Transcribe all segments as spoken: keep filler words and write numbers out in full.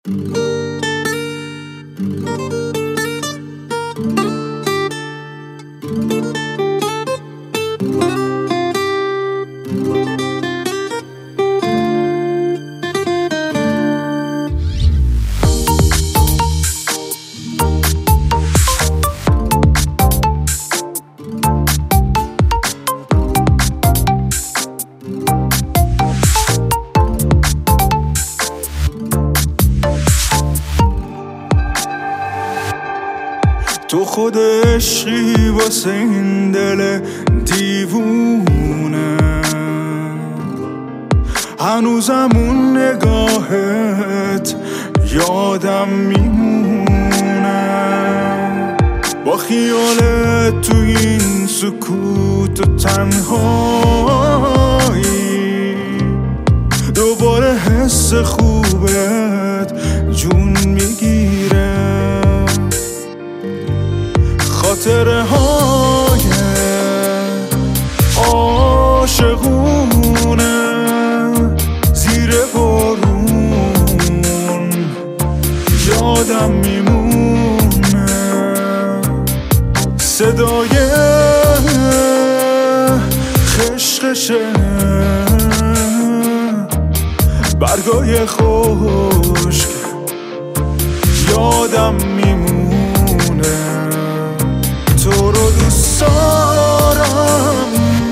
تو خود عشقی واسه این دل دیوونه، هنوزم اون نگاهت یادم میمونه، با خیالت تو این سکوت و تنهایی دوباره حس خوبت جون میگیره، خاطره های عاشقونه زیر بارون یادم میمونه، صدای خشخشه برگای خشک یادم میمونه، تو رو دوست دارم،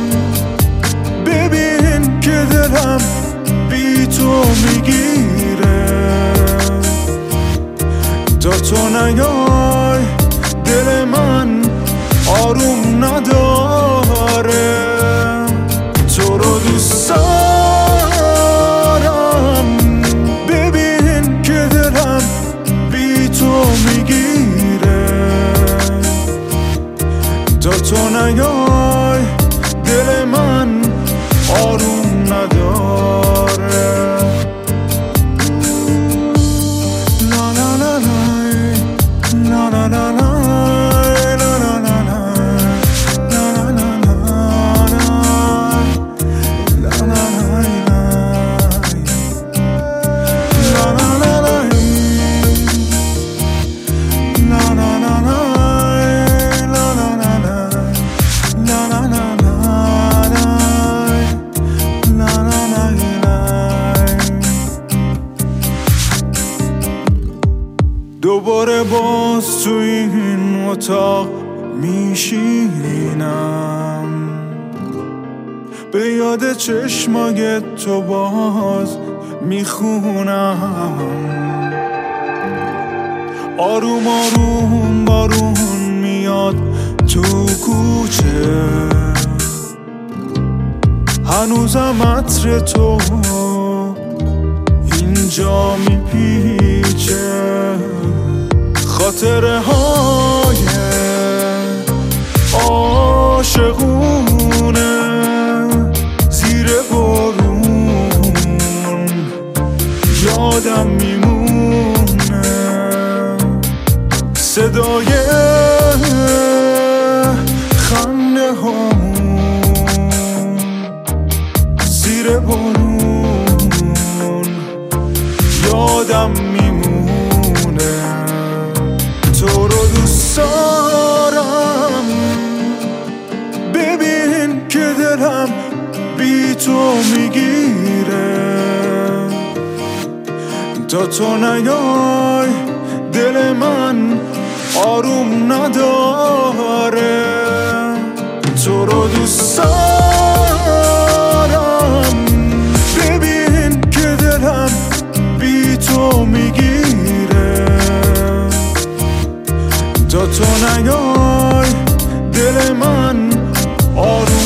ببین که دلم بی تو میگیره، تا تو نیای دل من آروم نداره، تو رو دوست دارم، ببین که دلم بی تو میگیره، تا تو نیای دل من آروم نداره. لا لا لا لا لا لا لا دوباره باز تو این اتاق میشینم، به یاد چشمای تو باز میخونم، آروم آروم بارون میاد تو کوچه، هنوزم عطر تو اینجا میپیچه، خاطره های عاشقونه زیر بارون یادم میمونه، صدای خنده هامون زیر بارون یادم میمونه، تو رو دوست دارم، ببین که دلم بی تو میگیره، تا تو نیای دل من آروم نداره، تو رو دوست دارم، ببین که دلم بی تو میگیره، تا تو نیای دل من آروم